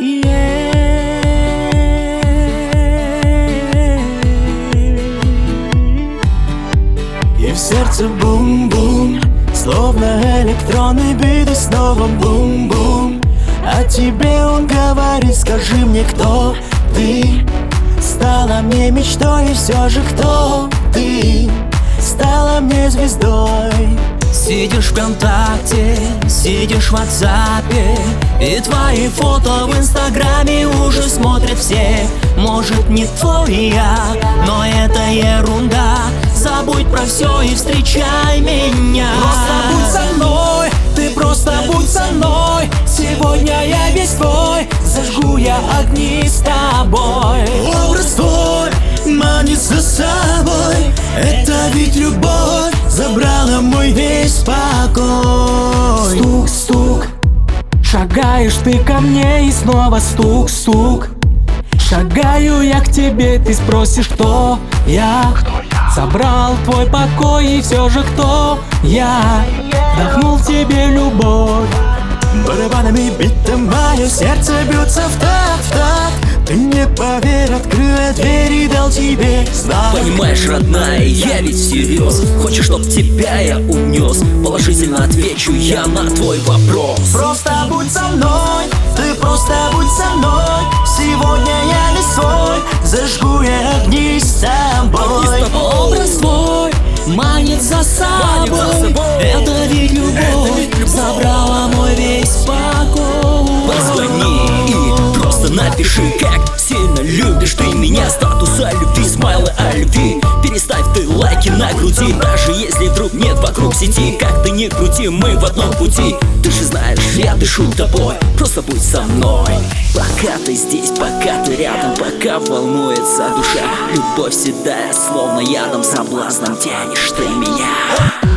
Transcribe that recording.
И в сердце бум-бум, словно электронный бит, и снова бум-бум. А тебе он говорит: скажи мне, кто ты? Стала мне мечтой, и все же кто ты? Стала мне звездой. Сидишь ВКонтакте, сидишь в WhatsApp, и твои фото в Инстаграме уже смотрят все. Может, не твоя, но это ерунда. Забудь про все и встречай меня. Просто будь со мной, ты просто будь со мной. Сегодня я весь твой, зажгу я огни с тобой. Образ твой манит за собой, это ведь любовь забрала мой весь покой. Стук-стук, шагаешь ты ко мне, и снова стук-стук. Шагаю я к тебе, ты спросишь, кто я? Забрал твой покой, и все же кто я? Вдохнул в тебе любовь. Барабанами битым мое сердце бьется в такт, в такт. Ты не поверь, открыл я дверь и дал тебе знак. Понимаешь, родная, я ведь всерьез. Хочешь, чтоб тебя я унес? Положительно отвечу я на твой вопрос. Просто будь со мной, ты просто будь со мной. Сегодня я не свой, зажгу я огни с тобой. Образ твой манит за собой, это ведь любовь забрала мой весь покой. Позвони и просто напиши, как сильно любишь ты меня. Статус о любви, смайлы о любви. Переставь ты лайки на груди, даже если вдруг нет вокруг сети. Как ты ни крути, мы в одном пути. Ты же знаешь, я дышу тобой. Просто будь со мной. Пока ты здесь, пока ты рядом, пока волнуется душа. Любовь седая, словно ядом, соблазном тянешь ты меня.